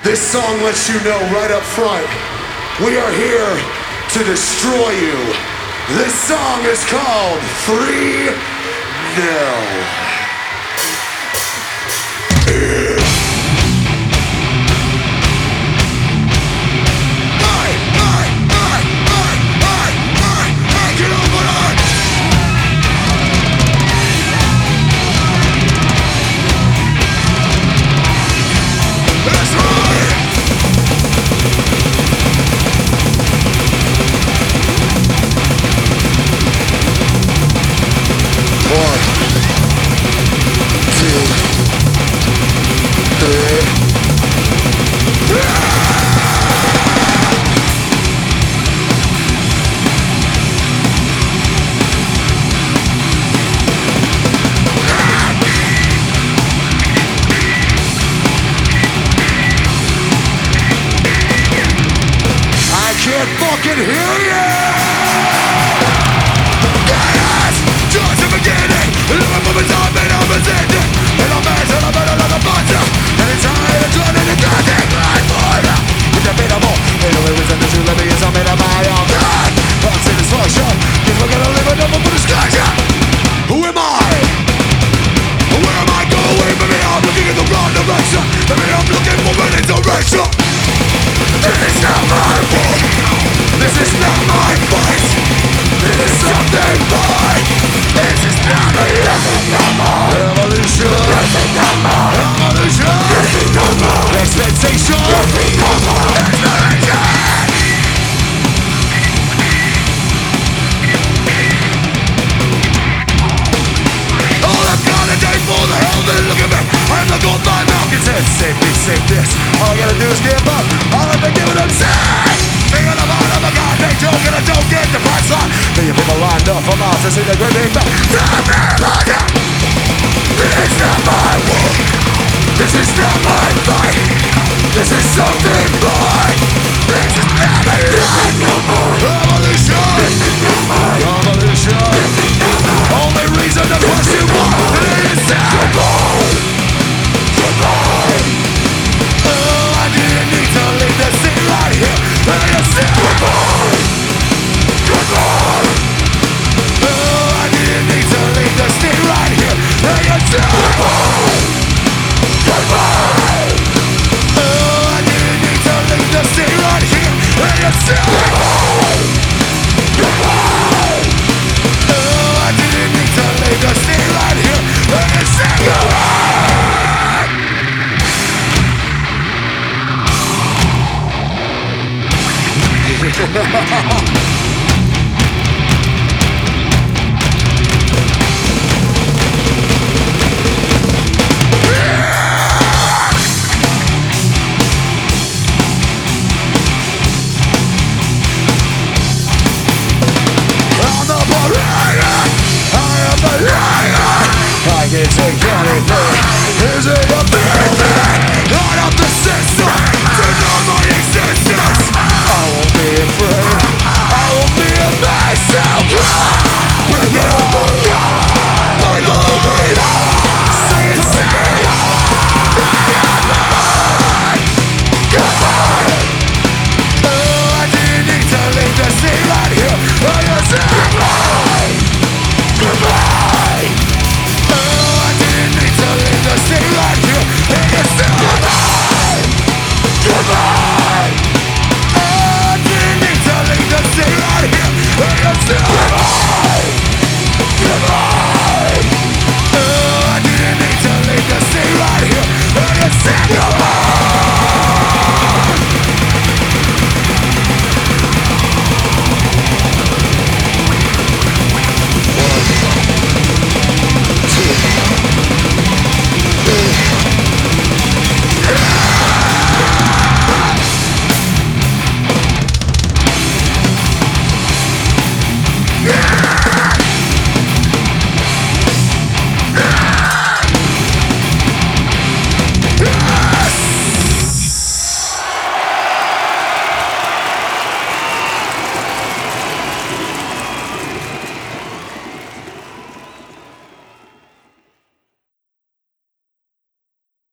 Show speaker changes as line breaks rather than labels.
This song lets you know right up front, we are here to destroy you. This song is called 3-0. Fucking hear ya! Yes! Just the beginning! Living for the time and I'm ascending! And I'm mad and I'm better than a monster! And it's high and turning to goddamn life for ya! It's unbeatable! The only reason that you let me is I'm in my own God! I'm satisfaction! Cause we're gonna live a number for discussion! Who am I? Where am I going? Maybe I'm looking in the wrong direction! Maybe I'm looking for an inspiration! This is not my world! This is not my fight. This is something mine. This is not a revolution. This is not more revolution. This is no more expectation. This is no more exploration. All I've got a day for the hell then look at me. I'm the gold my mouth can say save this. All I gotta do is give up. All I've been giving them say. Thinking about I'm a goddamn joke and I don't get the price line. Million people lined up for miles to see the great big bang. This is not my world. This is not my fight. This is something mine. This is not a life no more. Revolution. This is not my revolution. This is not my only reason to question why it is goodbye. Goodbye. Oh, I didn't need to leave the city right here. Goodbye. Goodbye. Oh, I didn't need to leave the state right here. Goodbye. Goodbye. Oh, I didn't need to leave the state right here. Goodbye. Goodbye. Oh, I didn't need to leave the state right here. Goodbye. I can take anything. Is it a